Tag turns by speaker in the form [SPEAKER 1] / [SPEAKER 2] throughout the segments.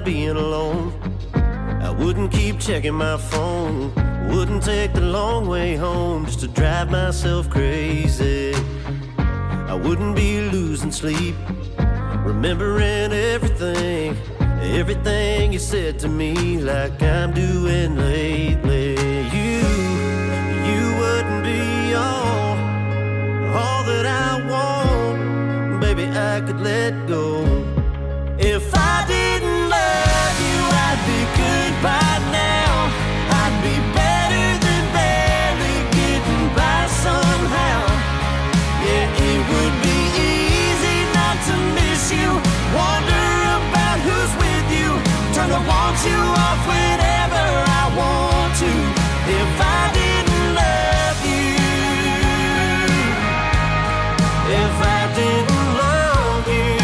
[SPEAKER 1] being alone. I wouldn't keep checking my phone, wouldn't take the long way home just to drive myself crazy. I wouldn't be losing sleep, remembering everything, everything you said to me, like I'm doing lately. You wouldn't be all that I want. Baby, I could let go. If I didn't love you, I'd be good by now. I'd be better than barely getting by somehow. Yeah, it would be easy not to miss you, wonder about who's with you, turn the want you off whenever I want to. If I didn't love you, if I didn't love you.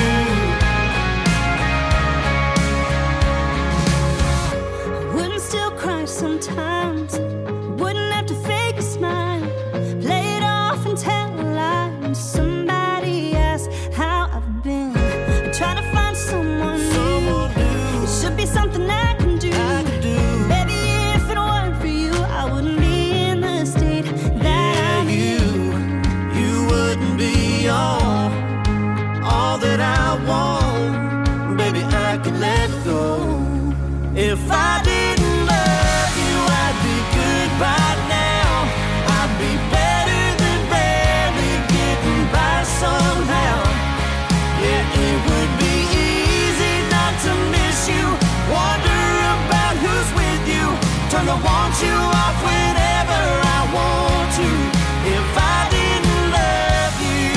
[SPEAKER 2] I wouldn't still cry sometimes, wouldn't have to fake a smile, play it off and tell a lie when somebody asks how I've been. I'm trying to find someone new. It should be something I can do. Baby, if it weren't for you, I wouldn't be in the state that I'm in.
[SPEAKER 1] You wouldn't be all that I want. Baby, I could let go. If I didn't love you, I'd be good by now. I'd be better than barely getting by somehow. Yeah, it would be easy not to miss you, wonder about who's with you, turn the want you off whenever I want to. If I didn't love you,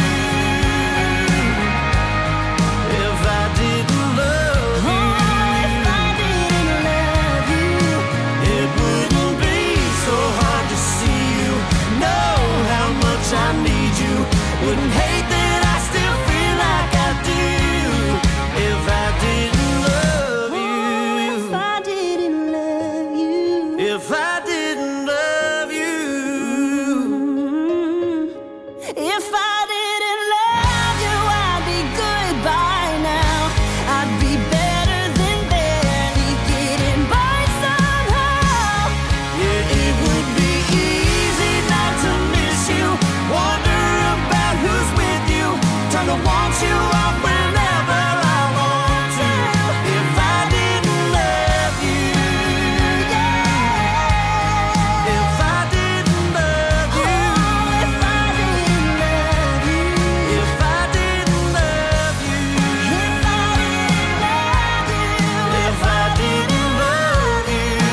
[SPEAKER 1] if I didn't love you,
[SPEAKER 2] If I didn't love you,
[SPEAKER 1] it wouldn't be so hard to see you, know how much I need you, wouldn't hate that I still feel like I do. If I didn't love you,
[SPEAKER 2] if I didn't love you,
[SPEAKER 1] if I didn't love you,
[SPEAKER 2] if I didn't love you, I'd be good by now. I'd be better than barely getting by somehow.
[SPEAKER 1] yeah, it would be easy not to miss you, wonder about who's with you, turn to want you off whenever I want to. If I didn't love you, if I didn't love you,
[SPEAKER 2] If I didn't love you,
[SPEAKER 1] if I didn't love you,
[SPEAKER 2] if I didn't love you,
[SPEAKER 1] if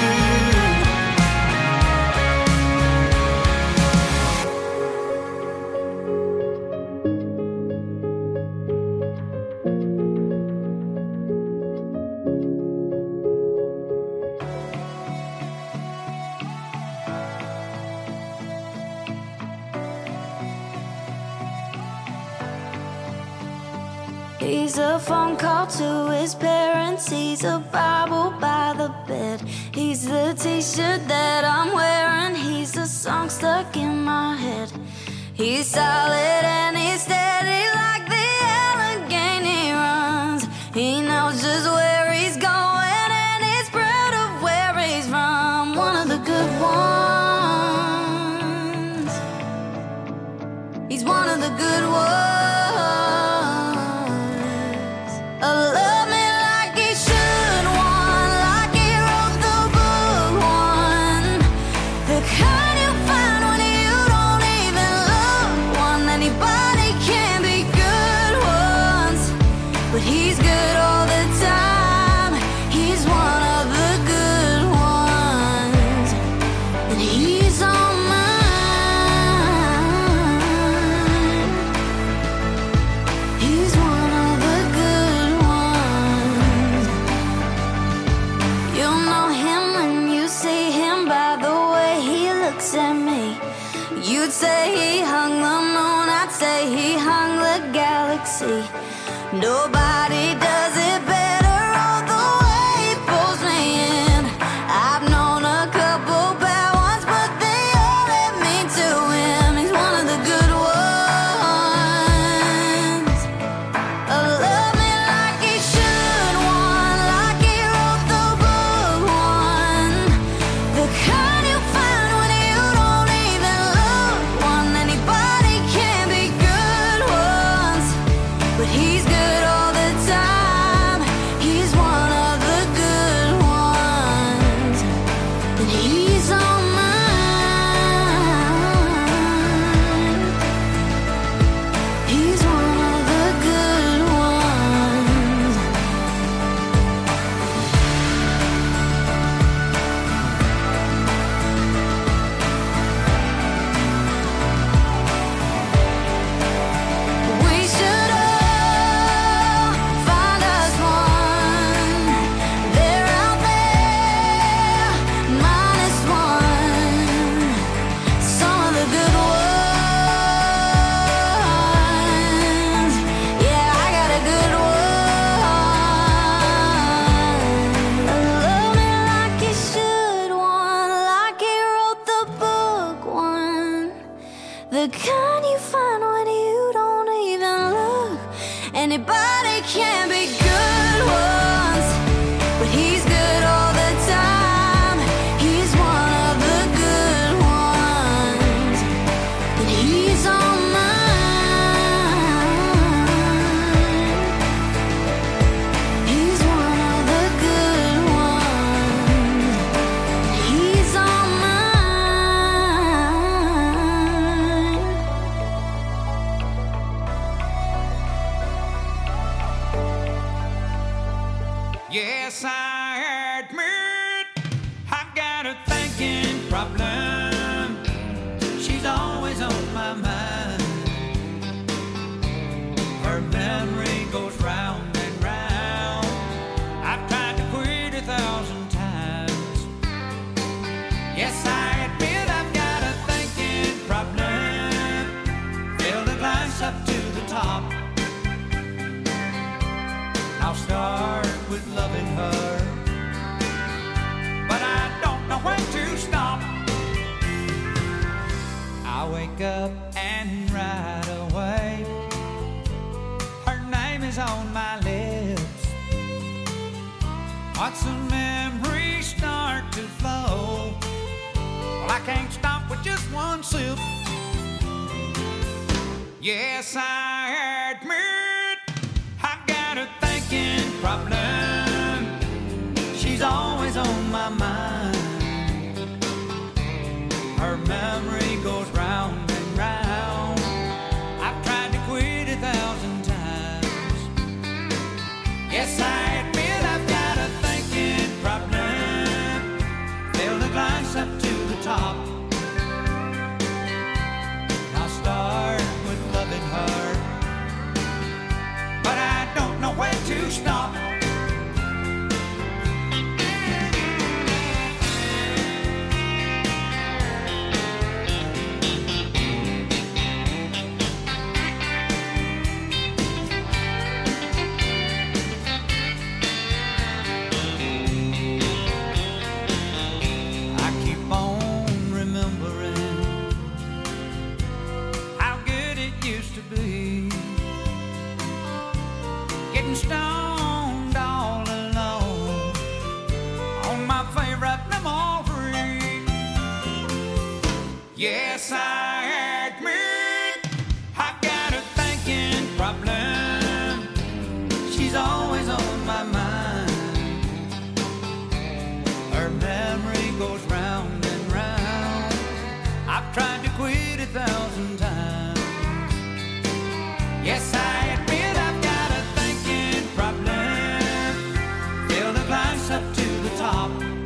[SPEAKER 2] he's a phone call to his parents. He's a Bible by the bed. He's the t-shirt that I'm wearing. He's a song stuck in my head. He's solid and he's steady like the Allegheny runs. He knows just where he's going and he's proud of where he's from. One of the good ones. He's one of the good ones. Love me like he should, one like he wrote the book, one the kind you find when you don't even look, one anybody can be good ones, but he's good all the time. He's one of the good ones, and he's on mine. He's one of the good ones. You'll know him when you see him by the way he looks at me. You'd say he hung the moon, I'd say he hung the galaxy. Nobody does it better, all the way he pulls me in. I've known a couple bad ones, but they all led me to him. He's one of the good ones. Love me like he should, one like he wrote he's good all the time. He's one of the good ones, and he's on mine. He's one of the good ones. We should all find us one. They're out there, minus one. Some of the good ones. Yeah, I got a good one. Love me like you should, one like he wrote the book, one. The kind you find when you don't even look. Anybody can be good ones, but he's good all the time. He's one of the good ones, and he's on mine. He's one of the good ones. He's on mine.
[SPEAKER 3] Yes, I admit I've got a thinking problem. She's always on my mind. Her memory goes round and round. I've tried to quit 1,000 times. Yes, I admit I've got a thinking problem. Fill the glass up to the top. I'll start with loving her, but I don't know when to stop. I wake up and right away her name is on my lips. Watch the memories start to flow. Well, I can't stop with just one sip. Yes, I admit I've got a thinking problem. She's always on my mind. Her memory goes round and round. I've tried to quit 1,000 times. Yes, I admit I've got a thinking problem. Fill the glass up to the top. I'll start with loving her, but I don't know when to stop. I keep on remembering how good it used to be. Getting stoned all alone on my favorite memory. Yes, I admit I've got a thinking problem. She's always on my mind. Her memory goes round and round. I've tried to quit 1,000 times. Yes, I admit I've got a thinking problem. Fill the glass up to the top.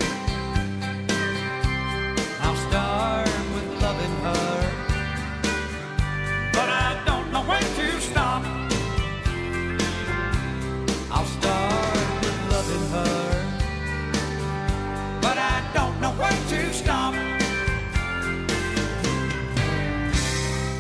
[SPEAKER 3] I'll start with loving her, but I don't know when to stop. I'll start with loving her, but I don't know when to stop.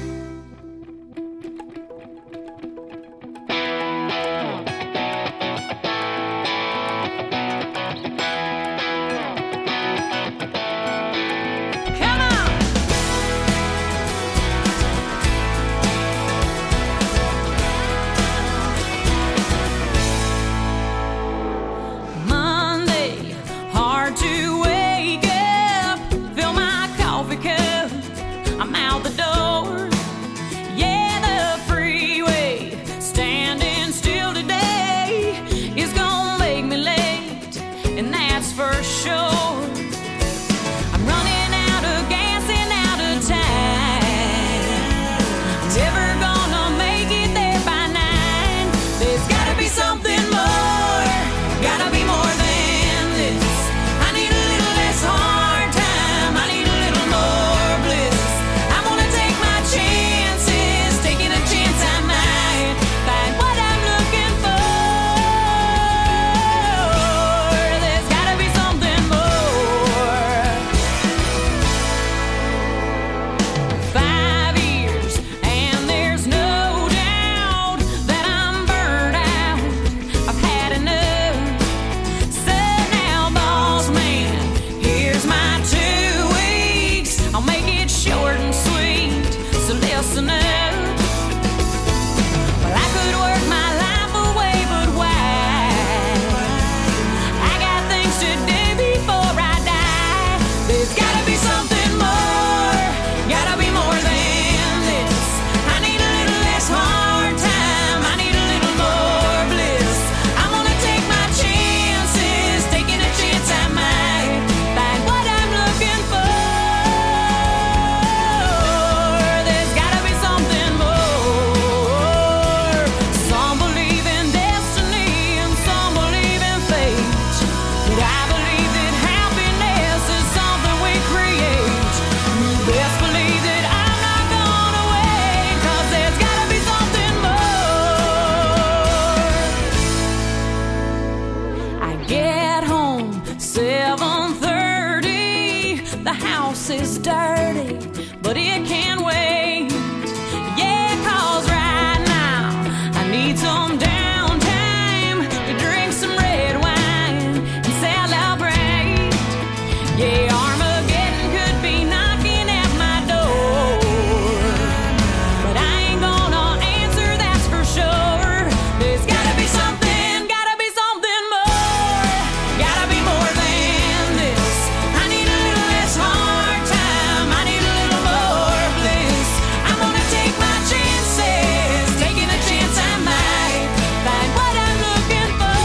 [SPEAKER 4] house is dirty, but it can wait. Yeah, 'cause right now I need some downtime to drink some red wine and celebrate. Yeah, Armageddon could be knocking at my door, but I ain't gonna answer, that's for sure. There's gotta be something more, gotta be more than this. I need a little less hard time, I need a little more bliss. I'm gonna take my chances, taking a chance I might find what I'm looking for.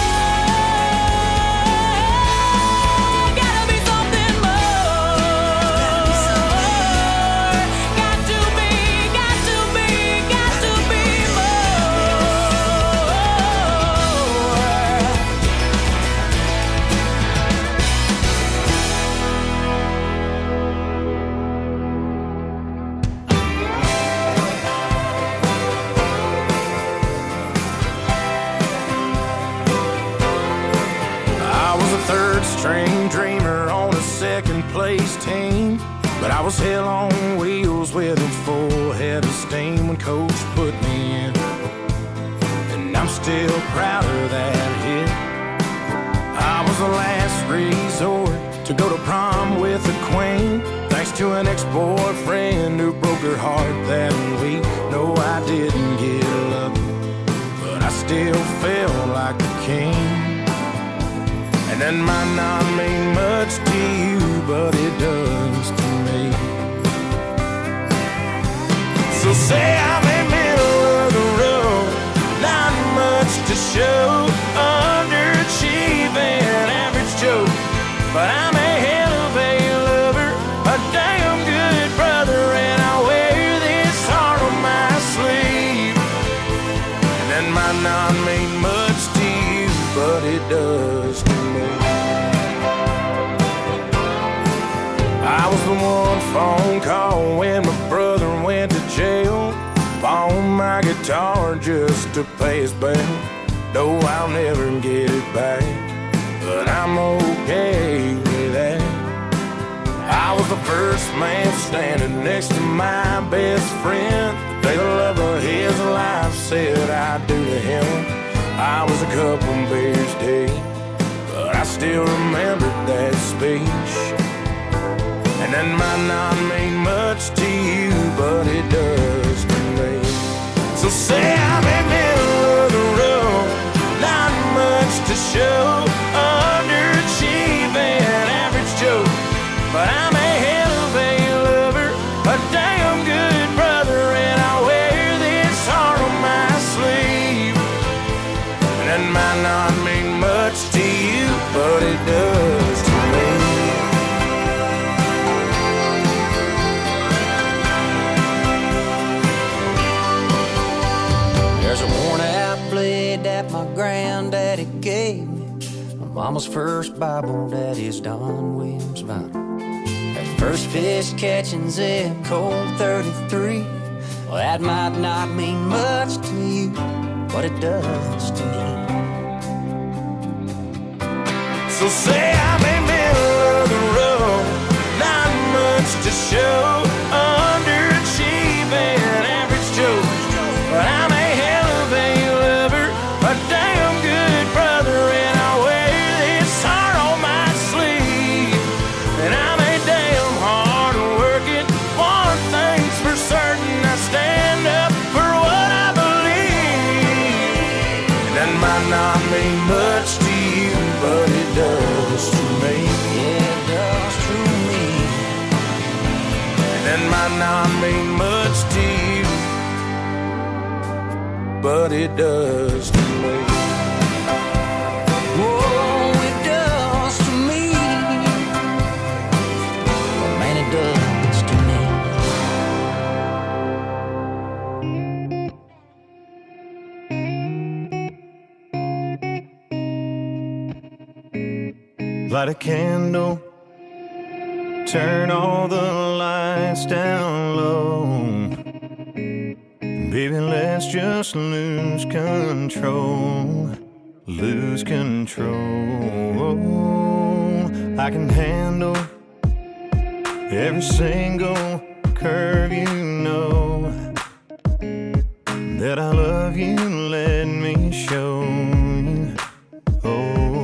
[SPEAKER 4] Gotta be something more. Got to be
[SPEAKER 5] I was a third string dreamer on a second place team, but I was hell on wheels with a full head of steam when coach put me in, and I'm still proud of that hit. I was the last resort to go to prom with the queen, thanks to an ex-boyfriend who broke her heart that week. No, I didn't get lucky, but I still felt like a king. And that might not mean much to you, but it does to me. So say I'm in middle of the road, not much to show, underachieving, average Joe, but I'm a hell of a lover, a damn good brother, and I wear this heart on my sleeve. And that might not mean much to you, but it does to me. I was the one phone call when my brother went to jail. Bought my guitar just to pay his bill. No, I'll never get it back, but I'm okay with that. I was the first man standing next to my best friend the day the love of his life said I'd do to him. I was a couple beers deep, but I still remembered that speech. And that might not mean much to you, but it does to me. So say I'm in middle of the road, not much to show, underachieving, average Joe, but I'm a hell of a lover, a damn good brother, and I wear this heart on my sleeve. And that might not mean much to you, but it does to me.
[SPEAKER 3] There's a worn-out blade that my granddaddy gave me, my mama's first Bible, daddy's Don Williams Bible. That first fish catching zip code 33, well, that might not mean much to you, but it does to me.
[SPEAKER 5] So say I'm in middle of the road, not much to show, underachieving, average Joe, but I'm a hell of a lover, a damn good brother, and I wear this heart on my sleeve. And I'm a damn hard working, one thing's for certain, I stand up for what I believe. And that might not mean much to you, but it does to me.
[SPEAKER 3] Yeah, it does to me.
[SPEAKER 5] And that might not mean much to you, but it does to me.
[SPEAKER 3] Oh, it does to me. Oh, man, it does to me.
[SPEAKER 1] Light a candle, turn all the lights down low. Baby, let's just lose control. Lose control. I can handle every single curve, you know that I love you. Let me show you. Oh,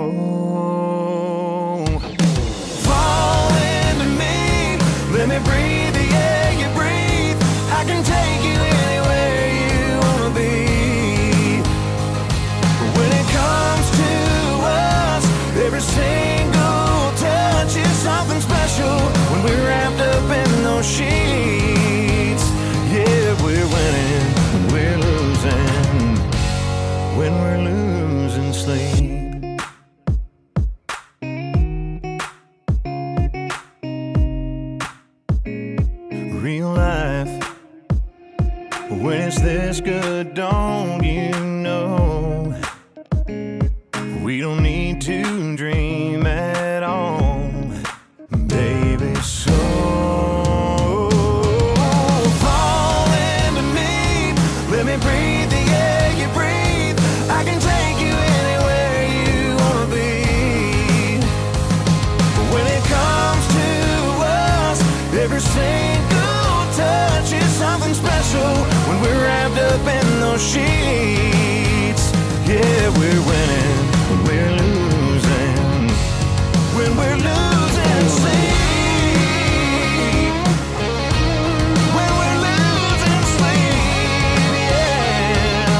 [SPEAKER 1] fall into me, let me breathe the air you breathe. I can take you anywhere you wanna be. When it comes to us, every single touch is something special. When we're wrapped up in those sheets, yeah, we're winning. When we're losing, when we're losing sleep. Real life, when it's this good, don't you know? We don't need to dream at all, baby. So fall into me, let me breathe the air you breathe. I can take you anywhere you wanna be. When it comes to us, every single touch is something special. When we're wrapped up in those sheets, yeah, we're winning. When we're losing, when we're losing sleep, when we're losing sleep, yeah.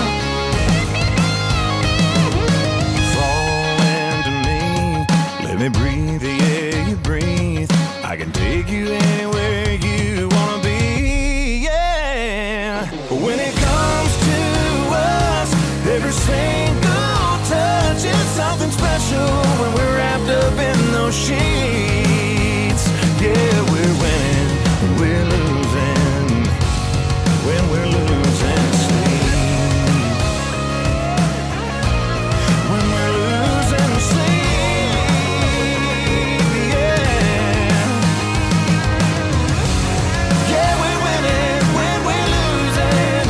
[SPEAKER 1] Fall into me, let me breathe the air you breathe. I can take you anywhere you wanna be, yeah. When it comes to us, every single touch is something special. When we're wrapped up in those sheets, yeah, we're winning. When we're losing, when we're losing sleep, when we're losing sleep, yeah. Yeah, we're winning when we're losing.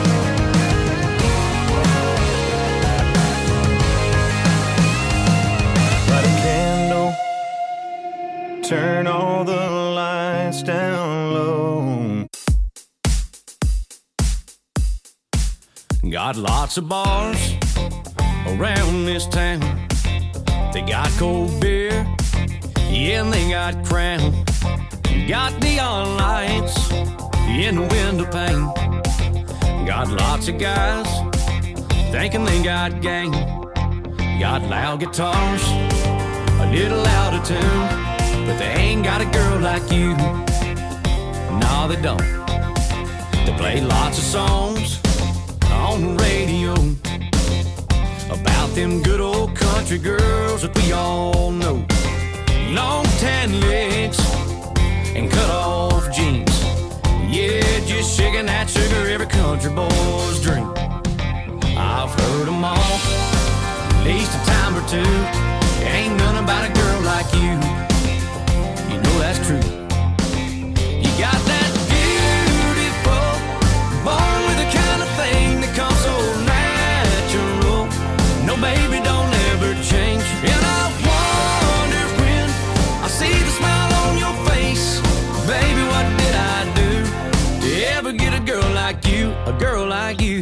[SPEAKER 1] Light a candle, turn all the lights down low.
[SPEAKER 3] Got lots of bars around this town. They got cold beer, yeah, and they got Crown. Got neon lights in the window pane. Got lots of guys thinking they got game. Got loud guitars, a little out of tune, but they ain't got a girl like you. No, they don't. They play lots of songs on the radio about them good old country girls that we all know. Long tan legs and cut off jeans, yeah, just shaking that sugar, every country boy's dream. I've heard them all, at least a time or two. Ain't none about a girl like you. You know that's true. You got that beautiful, born with the kind of thing that comes so natural. No, baby, don't ever change. And I wonder when I see the smile on your face, baby, what did I do to ever get a girl like you, a girl like you?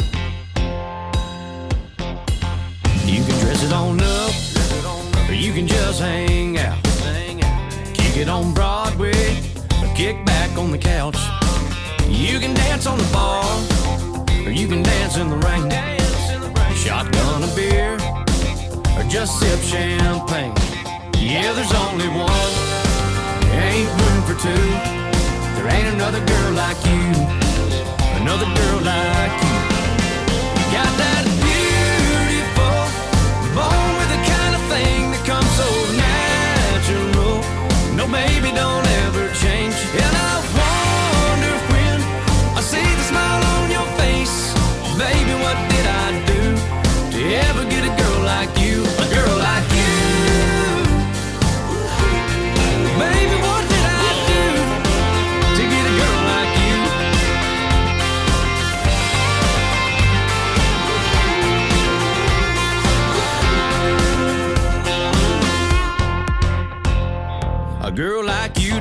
[SPEAKER 3] You can dress it on up, or you can just hang out. Kick it on Broadway, or kick back on the couch. You can dance on the bar, or you can dance in the rain. Shotgun a beer, or just sip champagne. Yeah, there's only one, ain't room for two. There ain't another girl like you, another girl like you. You got that beautiful, born with the kind of thing that comes so natural. No, baby, don't ever change. And I wonder when I see the smile on your face, baby, what did I do to ever get a girl like you, a girl like you? Baby, what did I do to get a girl like you?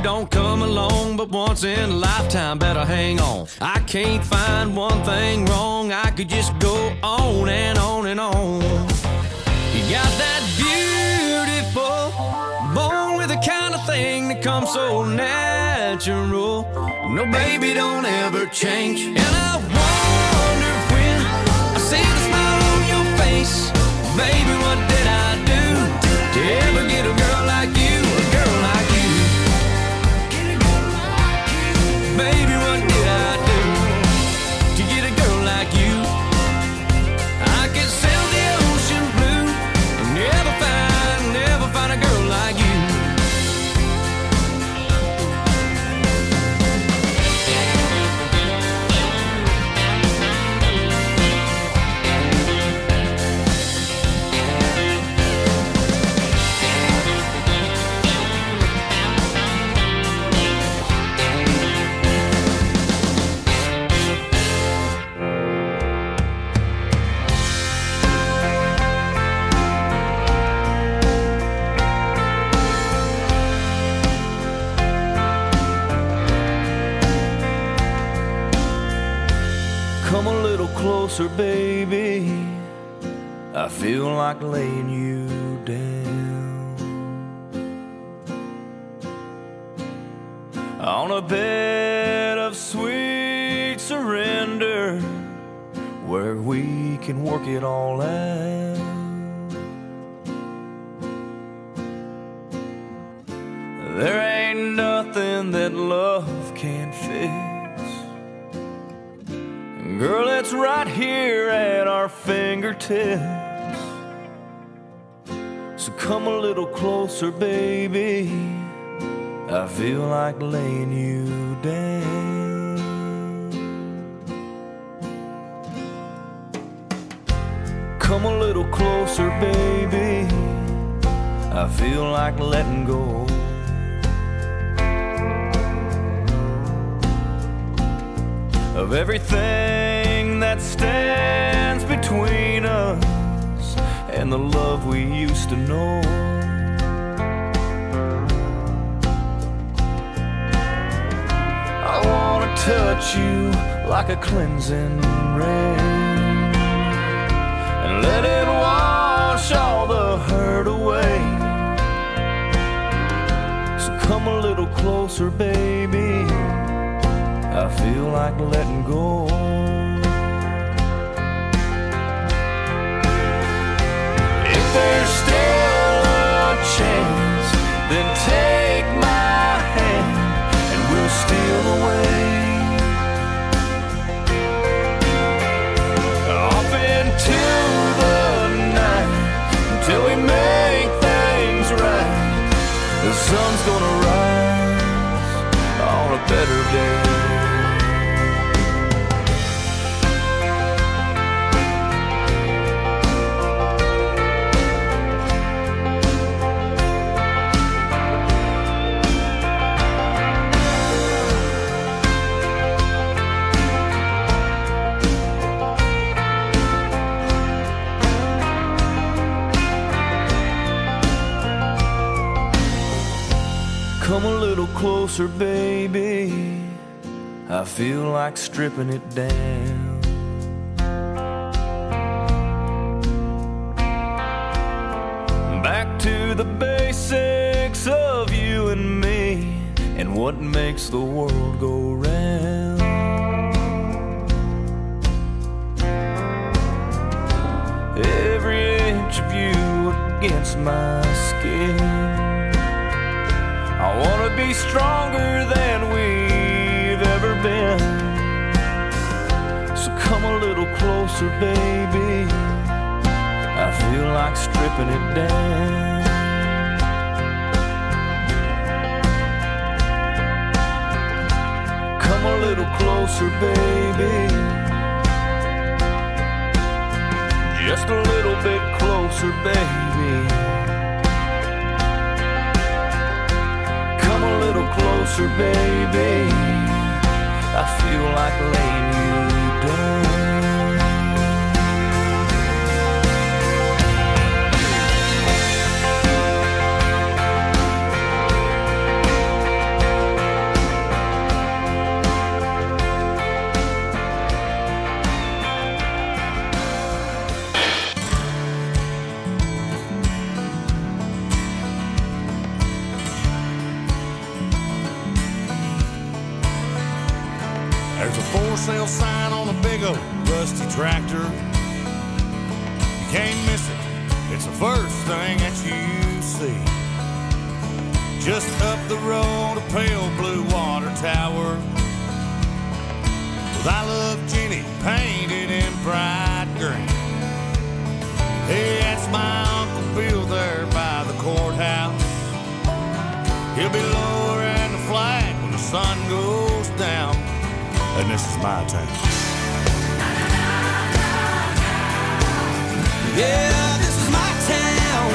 [SPEAKER 3] don't come along but once in a lifetime, better hang on. I can't find one thing wrong, I could just go on and on and on. You got that beautiful, born with the kind of thing that comes so natural. No, baby, don't ever change. And I wonder when I see the smile on your face, baby, what did I do to ever get a girl like you, a girl like you? Baby, what did I do to get a girl like you? I could sail the ocean blue and never find a girl like you. Come a little closer, baby, I feel like laying you down on a bed of sweet surrender, where we can work it all out. There ain't nothing that love can't fix. Girl, it's right here at our fingertips. So come a little closer, baby, I feel like laying you down. Come a little closer, baby, I feel like letting go of everything that stands between us and the love we used to know. I wanna touch you like a cleansing rain and let it wash all the hurt away. So come a little closer, baby, I feel like letting go. If there's still a chance, then take my hand and we'll steal away off into the night until we make things right. The sun's gonna rise on a better day. Come a little closer, baby, I feel like stripping it down. Back to the basics of you and me and what makes the world go round. Every inch of you against my skin, I wanna be stronger than we've ever been. So come a little closer, baby, I feel like stripping it down. Come a little closer, baby, just a little bit closer, baby. A little closer, baby, I feel like laying you down.
[SPEAKER 6] sale sign on a big old rusty tractor. You can't miss it, it's the first thing that you see. Just up the road, a pale blue water tower with I Love Jenny painted in bright green. Hey, that's my Uncle Bill there by the courthouse. He'll be lowering the flag when the sun goes down. And this is my town.
[SPEAKER 3] Yeah, this is my town.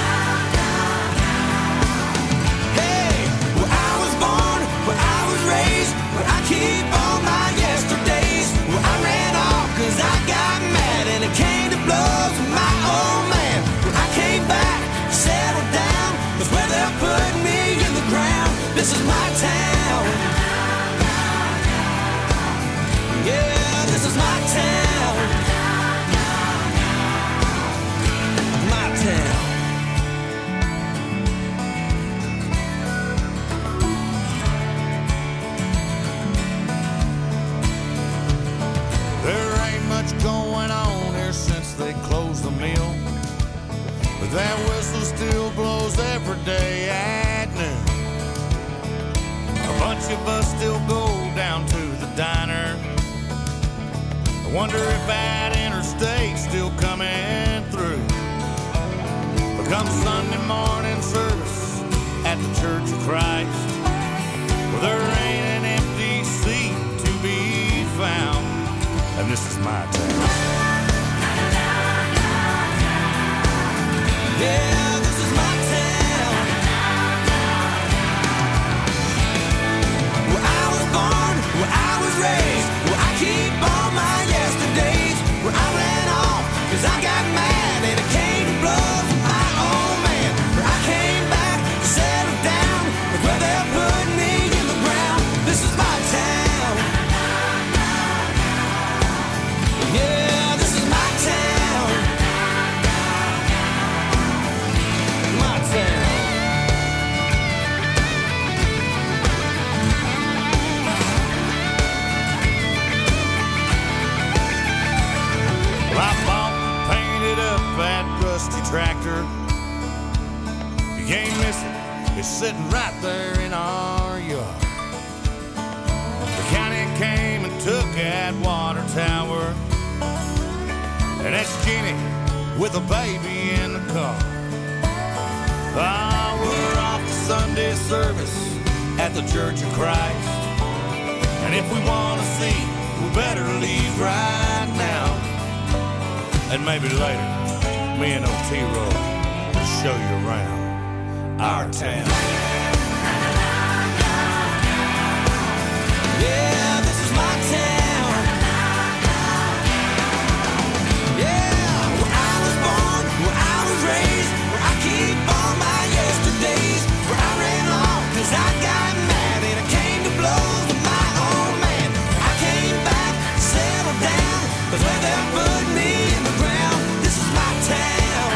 [SPEAKER 3] Hey, where I was born, where I was raised, where I keep all my yesterdays, where I ran off cause I got mad and it came to blows with my old man. When I came back, settled down, that's where they're putting me in the ground. This is my town. Yeah, this is my town. My town.
[SPEAKER 6] There ain't much going on here since they closed the mill, but that whistle still blows every day at noon. A bunch of us still go down to the diner. I wonder if that interstate's still coming through. But come Sunday morning service at the Church of Christ, well, there ain't an empty seat to be found. And this is my town.
[SPEAKER 3] Yeah, this is my town. Where I was born, where I was raised, where I keep all my yesterdays, where I ran off cause I got mad and it came to blows with my old man. Where I came back, settled down, but where they're putting me in the ground. This is my town. Yeah, this is my town. My town.
[SPEAKER 6] Well, I bought and painted up that rusty tractor. You can't miss it, it's sitting right there in our yard. The county came and took that water tower, and that's Jenny with a baby in the car. Ah, we're off to Sunday service at the Church of Christ, and if we want to see, we better leave right now. And maybe later, me and Otero will show you around our town.
[SPEAKER 3] Yeah, this is my town. Yeah, where I was born, where I was raised, where I keep all my yesterdays, where I ran off cause I got mad and I came to blows with my old man. I came back, settled down, but where they're putting me in the ground. This is my town.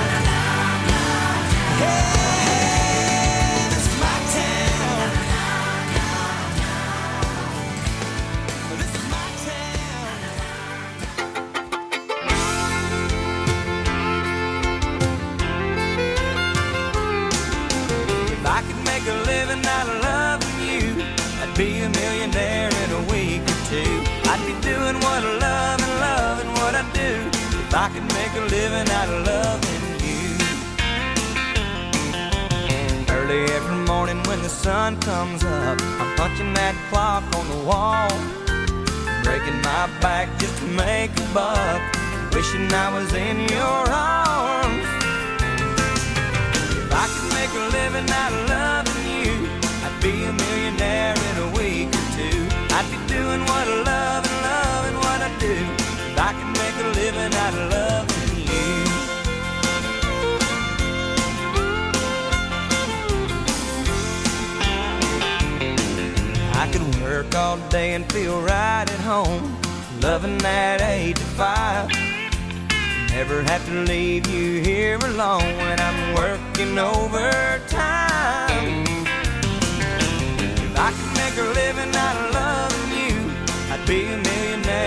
[SPEAKER 3] Hey, this is my town. This is my town. If I could make a living out of loving you, I'd be a millionaire in a week or two. I'd be doing what I love and loving what I do. If I could make a living out of loving you. Early every morning when the sun comes up, I'm punching that clock on the wall, breaking my back just to make a buck, wishing I was in your arms. If I could make a living out of loving you, I'd be a millionaire in a week or two. I'd be doing what I love and loving what I do. If I could make a living out of loving you. I could work all day and feel right at home, loving that 8 to 5. Never have to leave you here alone when I'm working overtime. If I could make a living out of loving you, I'd be a millionaire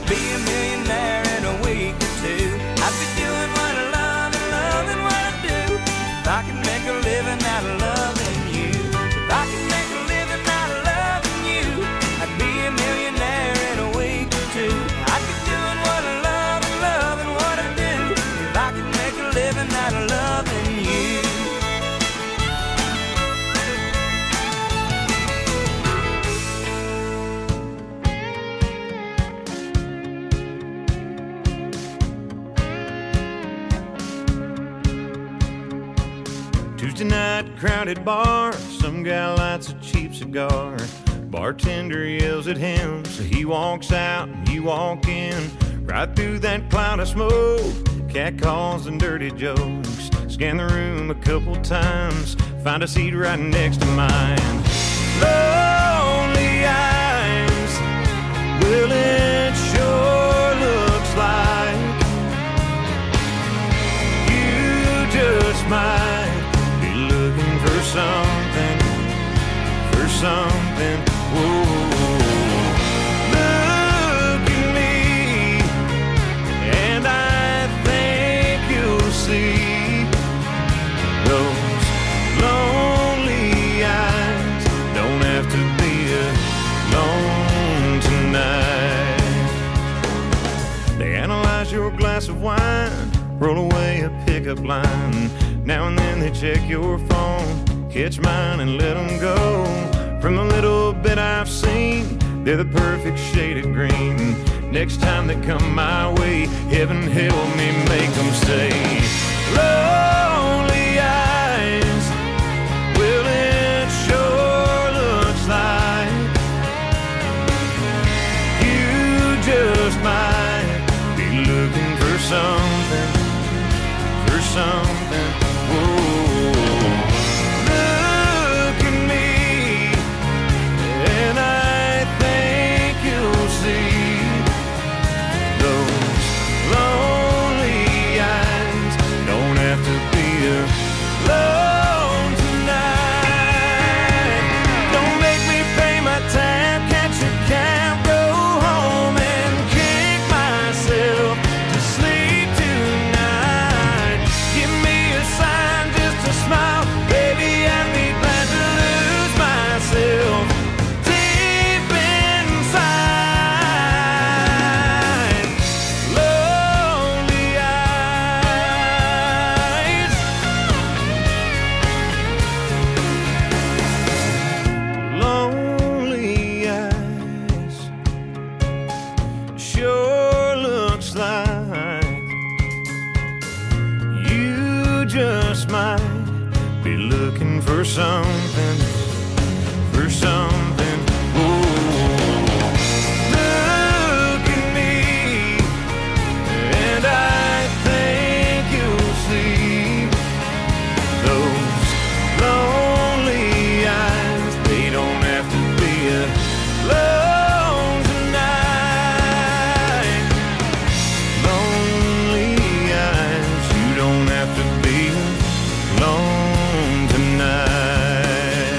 [SPEAKER 3] be a millionaire in a week or two. I'd be doing what I love and loving what I do. If I could make a living out of loving you, if I could make a living out of loving you, I'd be a millionaire in a week or two. I'd be doing what I love and loving what I do. If I could make a living out of loving you.
[SPEAKER 1] Tuesday night, crowded bar, some guy lights a cheap cigar. Bartender yells at him, so he walks out and you walk in. Right through that cloud of smoke, cat calls and dirty jokes. Scan the room a couple times, find a seat right next to mine. Lonely eyes, well it sure looks like you just might be looking for something, whoa. Look at me, and I think you'll see those lonely eyes don't have to be alone tonight. They analyze your glass of wine, roll away a pickup line. Now and then they check your phone, catch mine and let them go. From the little bit I've seen, they're the perfect shade of green. Next time they come my way, heaven help me make them say, lonely eyes, well it sure looks like you just might be looking for something, whoa. Look at me, and I think you'll see those lonely eyes don't have to be alone tonight. Don't make me pay my tab, catch a cab, go home and kick myself to sleep tonight. Give me a sign, just a smile, baby, I'd be glad to lose myself deep inside. Lonely eyes, lonely eyes, sure looks like you just might be looking for something, whoa. Look at me, and I think you'll see those lonely eyes, they don't have to be alone tonight. Lonely eyes, you don't have to be alone tonight.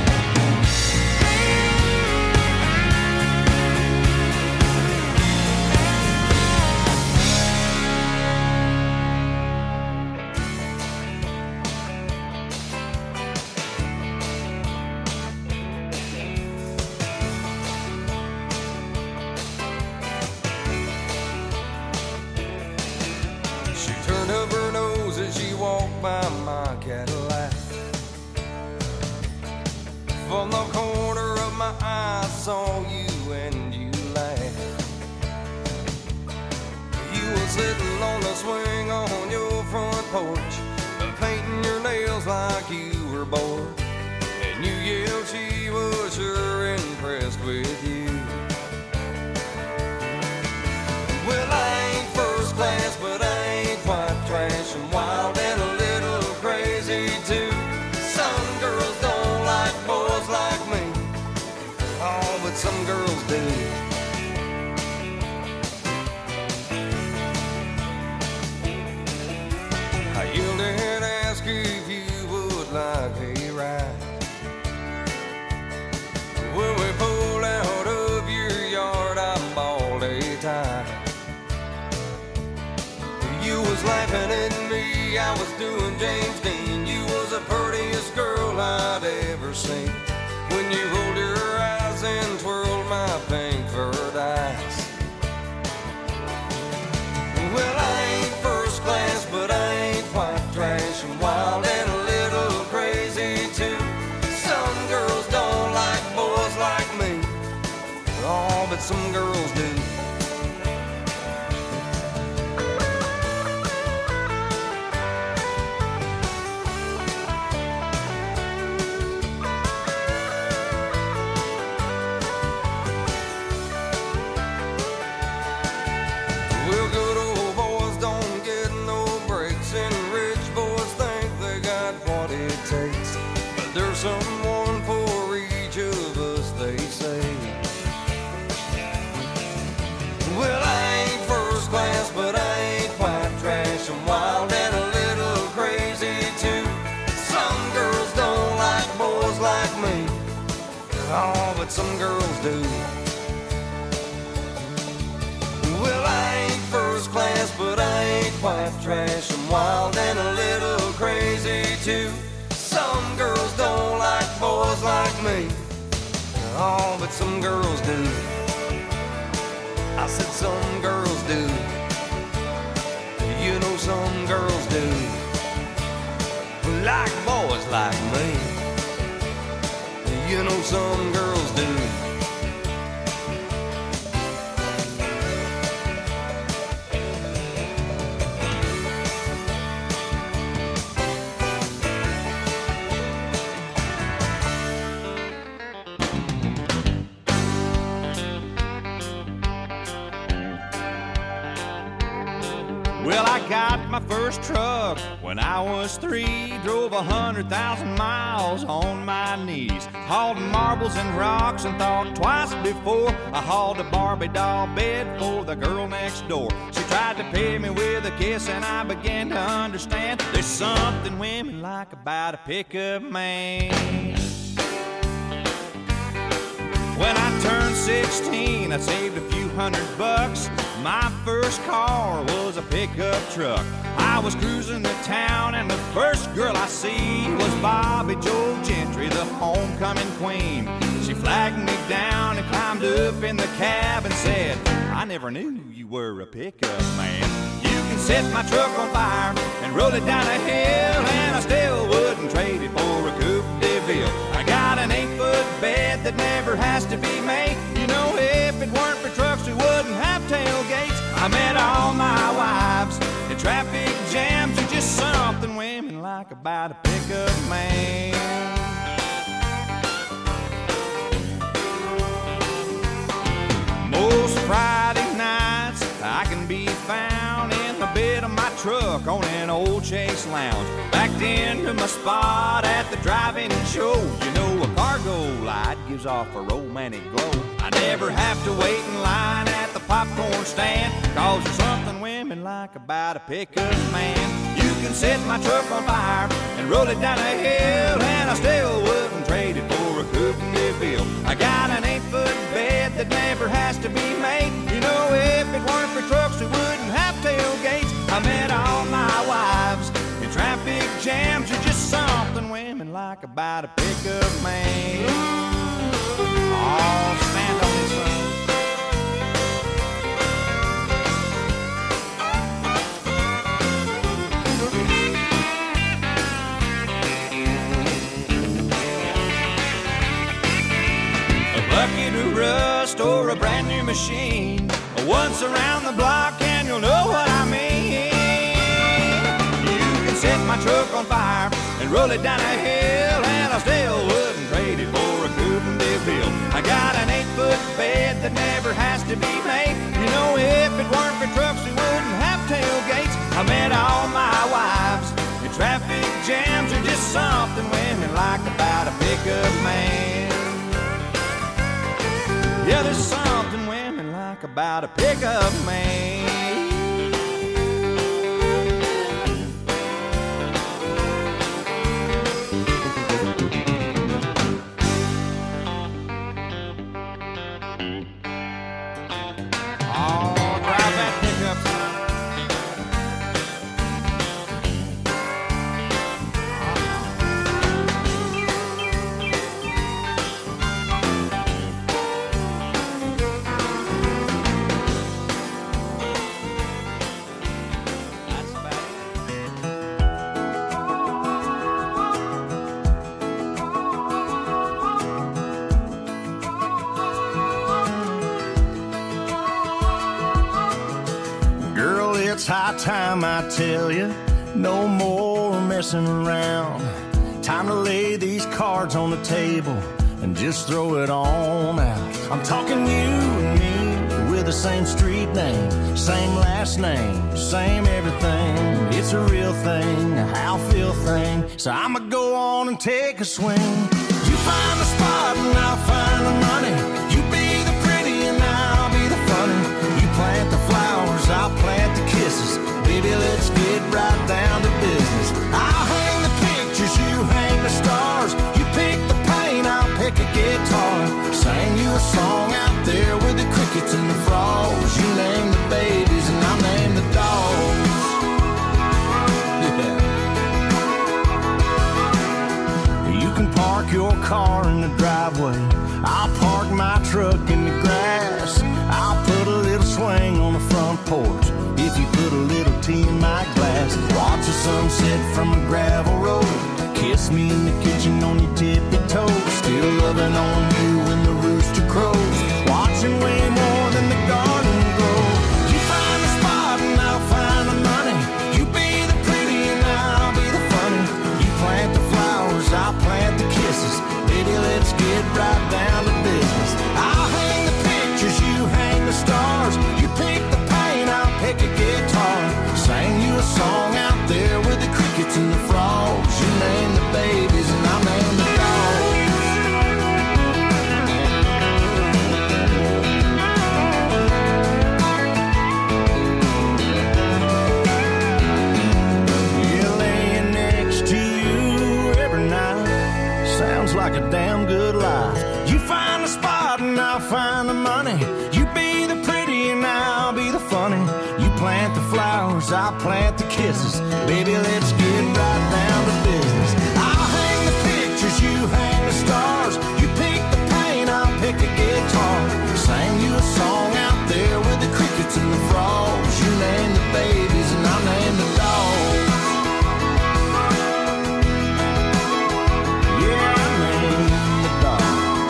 [SPEAKER 6] She turned up her nose as she walked by my Cadillac. From the corner of my eye, I saw you and you laughed. You were sitting on the swing on your front porch, painting your nails like you were bored. And you yelled she was sure impressed with you. Well, I ain't first class, but I ain't quite trash. I'm wild and a little crazy too. Some girls don't like boys like me. Oh, but some girls do. I yelled and asked if you would like a ride. When we pulled out of your yard, I bawled a time.
[SPEAKER 7] movie I was doing James Dean. You was the prettiest girl I'd ever seen. When you rolled your eyes and twirled my pink furred eyes. Well, I ain't first class, but I ain't white trash. I'm wild and a little crazy too. Some girls don't like boys like me. Oh, but some girls do. Well, good old boys don't get no breaks, and rich boys think they got what it takes. But there's someone for each of us, they say. Well, I ain't first class, but I ain't white trash. I'm wild and a little crazy too. Some girls don't like boys like me. Oh, but some girls do. Well, I ain't first class, but I ain't white trash. I'm wild and a little crazy too. Some girls don't like boys like me. Oh, but some girls do. I said some girls do. You know some girls do. Like boys like me. You know some girls do.
[SPEAKER 3] Well, I got my first truck when I was 3. Drove 100,000 miles on my knees. Hauled marbles and rocks and thought twice before I hauled a Barbie doll bed for the girl next door. She tried to pay me with a kiss and I began to understand there's something women like about a pickup man. When I turned 16, I saved a few $100. My first car was a pickup truck. I was cruising to town and the first girl I see was Bobby Joe Gentry, the homecoming queen. She flagged me down and climbed up in the cab and said, I never knew you were a pickup man. You can set my truck on fire and roll it down a hill, and I still wouldn't trade it for a Coupe de Ville. I got an 8-foot bed that never has to be made. You know, if it weren't for trucks, we wouldn't have tailgates. I met all my wives in traffic jams. Are just something women like about a pickup man. Most Friday nights I can be found in the bed of my truck on an old Chase Lounge, backed into my spot at the drive-in show. You know, a cargo light gives off a romantic glow. I never have to wait in line at the popcorn stand, 'cause there's something women like about a pickup man. You can set my truck on fire and roll it down a hill, and I still wouldn't trade it for a Coupe de Ville. I got an 8-foot bed that never has to be made. You know, if it weren't for trucks, we wouldn't have tailgates. I met all my wives in traffic jams. Are just something women like about a pickup man. Oh, stand on it, son. A bucket of rust or a brand new machine, once around the block and you'll know what I mean. You can set my truck on fire and roll it down a hill, and I still wouldn't trade it for a Coupe de Ville. I got an 8-foot bed that never has to be made. You know, if it weren't for trucks, we wouldn't have tailgates. I met all my wives in traffic jams. Are just something women like about a pickup man. Yeah, there's something women like about a pickup man. Oh, drive that pickup, son.
[SPEAKER 1] It's high time I tell you, no more messing around. Time to lay these cards on the table and just throw it on out. I'm talking you and me with the same street name, same last name, same everything. It's a real thing, a how feel thing. So I'ma go on and take a swing. You find the spot and I'll find the money. You be the pretty and I'll be the funny. You plant the flowers, I'll plant the kisses. Baby, let's get right down to business. I'll hang the pictures, you hang the stars. You pick the paint, I'll pick a guitar. Sing you a song out there with the crickets and the frogs. You name the babies and I'll name the dogs. Yeah. You can park your car in the driveway. I'll park my truck in the grass. I'll put a little swing on the front porch if you put a little tea in my glass. Watch the sunset from a gravel road. Kiss me in the kitchen on your tippy toes. Still loving on you when the rooster crows. Watching way more than the garden grow. You find the spot and I'll find the money. You be the pretty and I'll be the funny. You plant the flowers, I'll plant the kisses. Baby, let's get right down to business. I'll hang the pictures, you hang the stars. You pick the paint, I'll pick a guitar. Sing you a song out there with the crickets and the frogs. You name the babies and I'll name the dogs. Yeah, laying next to you every night sounds like a damn good life. You find the spot and I'll find the money. You be the pretty and I'll be the funny. You plant the flowers, I'll plant the kisses. Baby, let's get right down to business. I'll hang the pictures, you hang the stars. You pick the paint, I'll pick a guitar. Sing you a song out there with the crickets and the frogs. You name the babies and I'll name the dogs. Yeah, I name the dogs.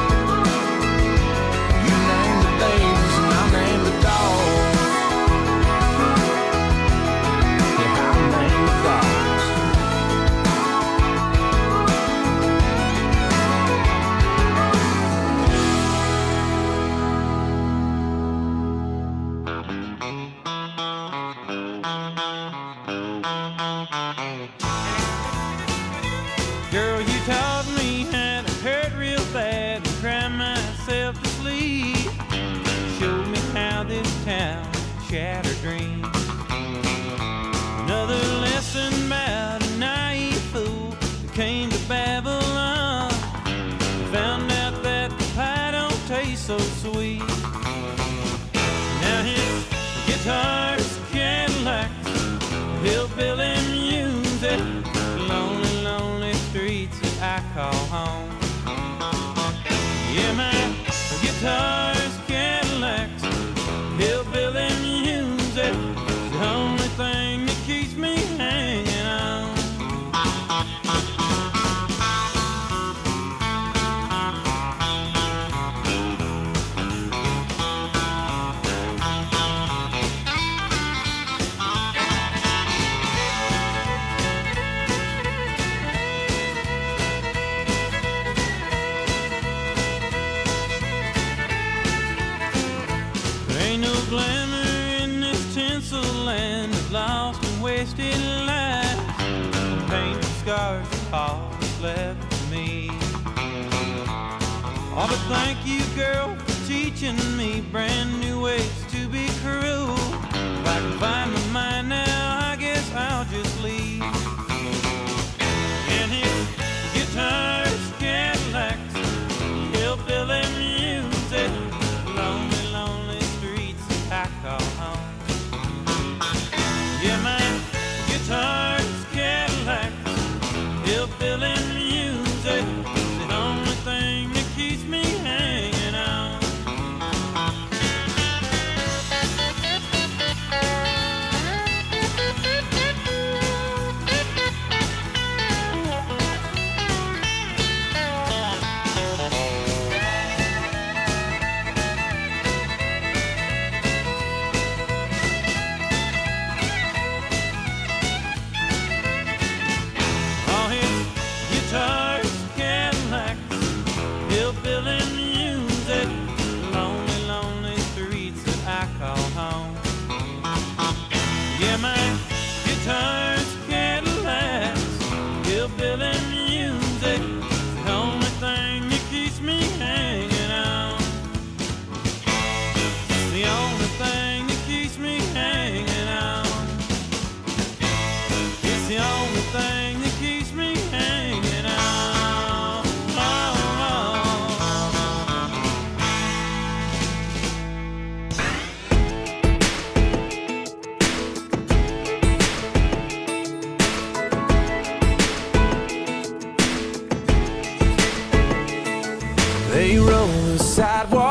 [SPEAKER 1] You name the babies and I'll name the dogs. Yeah, I'll name the dogs.
[SPEAKER 3] Girl, you taught me how to hurt real bad and cry myself to sleep. Showed me how this town shattered dreams. Another lesson about a naive fool that came to Babylon. Found out that the pie don't taste so sweet. Now his guitar's Cadillacs, hillbilly music, lonely, lonely streets that I call home. Yeah, my guitar's Cadillacs, hillbilly music, the only thing that keeps me hanging on. There ain't no glamour in this tinsel land of lost and wasted lives. Pain and scars are all that's left for me. Oh, but thank you, girl, for teaching me brand new ways to be cruel. If I can find my mind now, I guess I'll just leave. And his guitar's Cadillacs, hillbilly music, lonely, lonely streets I call home. Yeah, my guitar's Cadillacs, hillbilly music, the only thing that keeps me hanging on.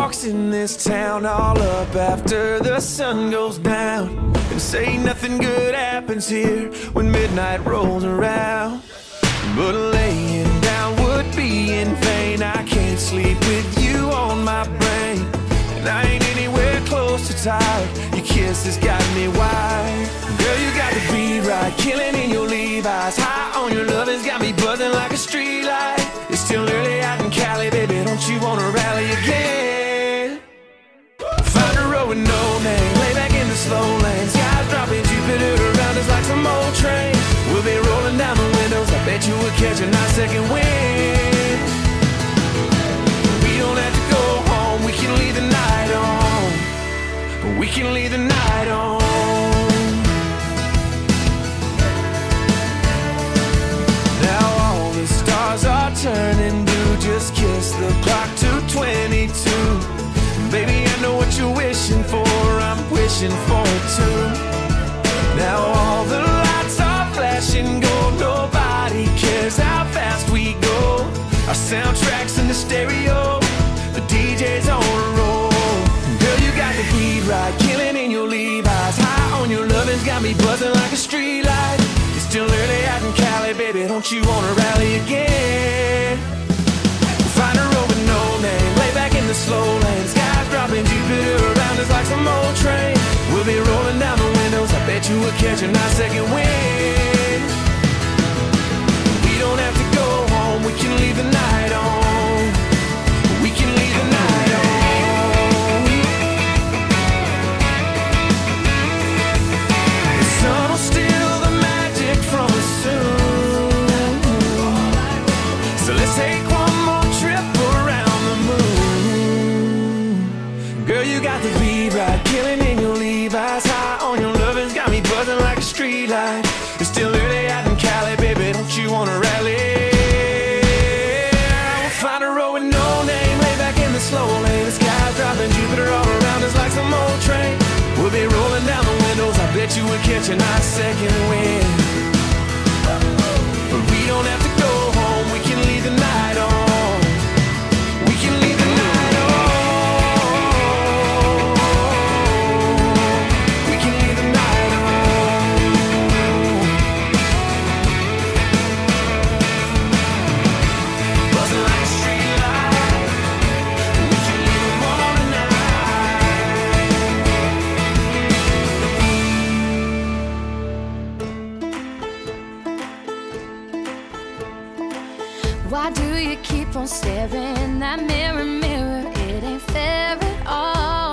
[SPEAKER 5] walks in this town all up after the sun goes down, and say nothing good happens here when midnight rolls around. But laying down would be in vain. I can't sleep with you on my brain, and I ain't anywhere close to tired. Your kiss has got me wired. Girl, you got the beat right, killing in your Levi's. High on your love has got me buzzing like a street light. It's still early out in Cali, baby, don't you wanna rally again? Find a road with no name, lay back in the slow lane. Skies dropping, Jupiter around us like some old train. We'll be rolling down the windows, I bet you would catch a nice second wind. We don't have to go home, we can leave the night on. We can leave the night on. Now all the stars are turning blue, just kiss the clock to 22. Baby, I know what you're wishing for, I'm wishing for it too. Now all the lights are flashing gold, nobody cares how fast we go. Our soundtrack's in the stereo, the DJ's on a roll. Girl, you got the beat right, killing in your Levi's. High on your lovin's got me buzzing like a street light. It's still early out in Cali, baby, don't you wanna rally again? Find a road with no name, lay back in the slow lane. Skies dropping, Jupiter around us like some old train. We'll be rolling down the windows, I bet you would catch a nice second wind. We don't have to go home, we can leave the night on. We can leave the night on. The sun will steal the magic from us soon, so let's take one more trip around the moon. Girl, you got the beat right, killing in your Levi's. High on your lovin's got me buzzing like a street light. It's still early out in Cali, baby, don't you wanna rally? We'll find a road with no name, lay back in the slow lane. The sky's dropping, Jupiter all around us like some old train. We'll be rolling down the windows, I bet you would catch a nice second wind. But we don't have to go home, we can leave the night on. We can leave the night on. We can leave the night on. Buzzing like a street light. We can leave them all
[SPEAKER 2] Why do you keep on staring in that mirror, mirror? It ain't fair at all.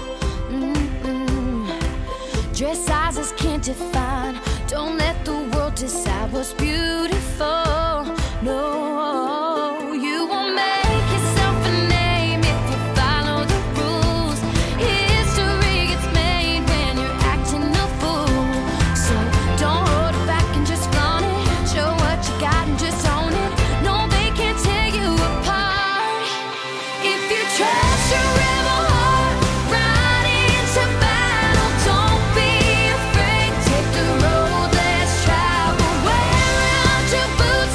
[SPEAKER 2] Dress sizes can't define. Don't let the world decide what's beautiful. No, you won't make yourself a name if you follow the rules. History gets made when you're acting a fool. So don't hold it back and just flaunt it. Show what you got and just own it. No, they can't tear you apart. If you trust your rebel heart, ride into battle. Don't be afraid, take the road less traveled. Wear out your boots.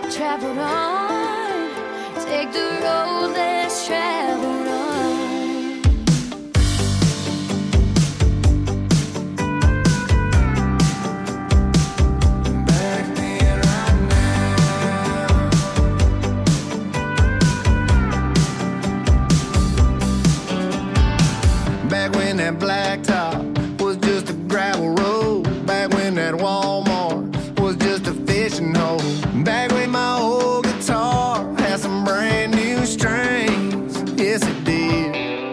[SPEAKER 2] traveled on. Take the road less traveled on.
[SPEAKER 8] Back when that blacktop was just a gravel road. Back when that Walmart was just a fishing hole. Back when my old guitar had some brand new strings. Yes, it did.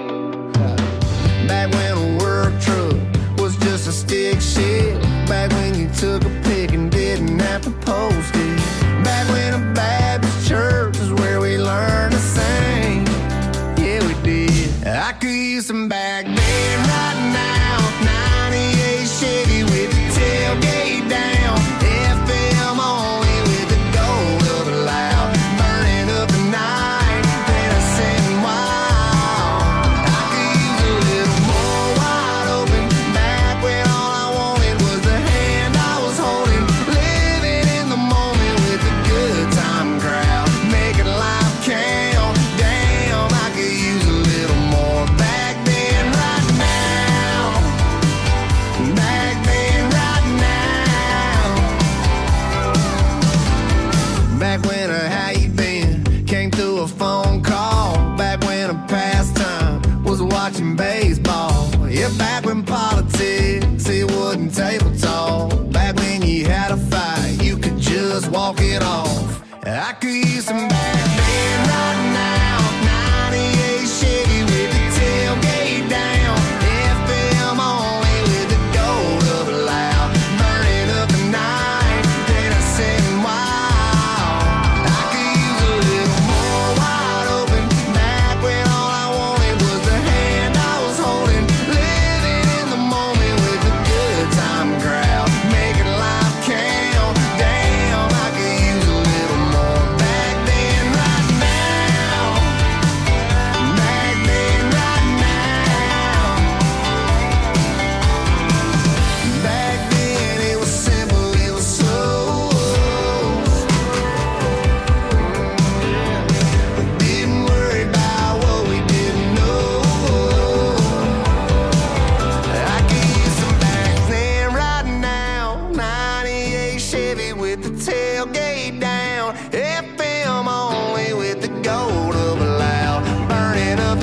[SPEAKER 8] Back when a work truck was just a stick shift. Back when you took a pick and didn't have to post it. Back when a Baptist church was where we learned to sing. Yeah, we did. I could use some back then right now. 98 Chevy with the tailgate down. FM only with the gold of a loud. Burning up the night, then I sitting wild. I could use a little more wide open. Back when all I wanted was the hand I was holding. Living in the moment with a good time crowd. Making life count. Damn, I could use a little more back then right now. Back then right now. Back when a how you been came through a phone call. Back when a pastime was watching baseball. Yeah, back when politics, it wasn't table talk. Back when you had a fight, you could just walk it off. I could use some back